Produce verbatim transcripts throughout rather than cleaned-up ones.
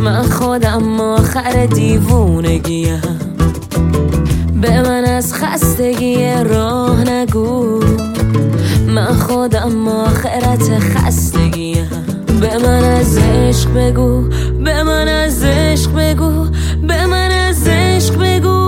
من خودم آخر دیوونگیم، به من از خستگی راه نگو. من خودم آخرت خستگیم، به من از عشق بگو، به من از عشق بگو، به من از عشق بگو.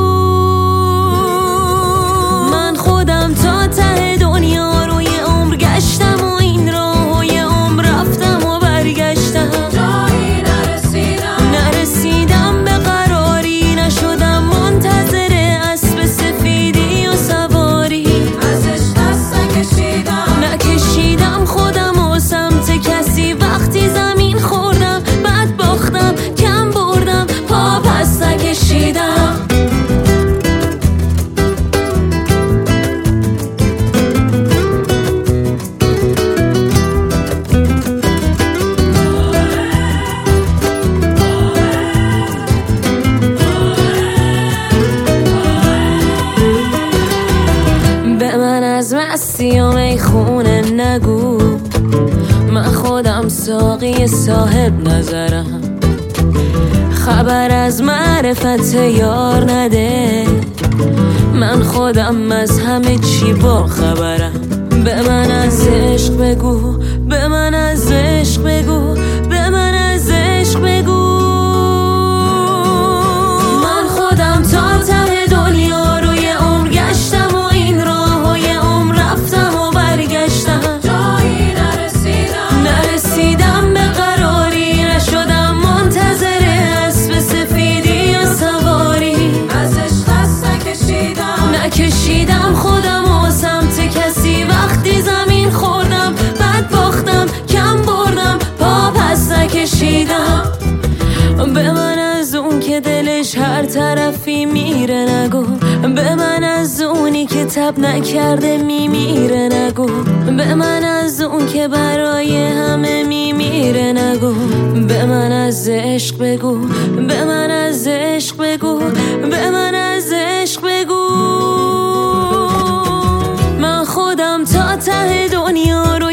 من خودم تا ته دنیا رو یه عمر گشتم و این راه و یه عمر رفتم و برگشتم، جایی نرسیدم نرسیدم به قراری، نشدم منتظر اسب سفیدی و سواری. ازش دست نکشیدم نکشیدم خودم و سمت کسی، وقتی زمین خوردم بعد باختم، کم بردم پا پس نکشیدم. به من از مستی و میخونه نگو، من خودم ساقی صاحب نظرم. خبر از معرفت یار نده، من خودم از همه چی با خبرم. به من از عشق بگو، به من از عشق بگو، به من از عشق بگو. من خودم تا ته دنیا رو یه عمر گشتم و این راه و یه عمر رفتم و برگشتم، جایی نرسیدم نرسیدم به قراری، نشدم منتظر اسب سفیدی و سواری. ازش دست نکشیدم نکشیدم خودم و سمت کسی، وقتی زمین خوردم بعد باختم، کم بردم پا پس نکشیدم. به من از اون که دلش هر طرفی میره نگو، به من از اونی که تب نکرده میمیره نگو، به من از اون که برای همه میمیره نگو. به من از عشق بگو، به من از عشق بگو، به من از عشق بگو. من خودم تا ته دنیا رو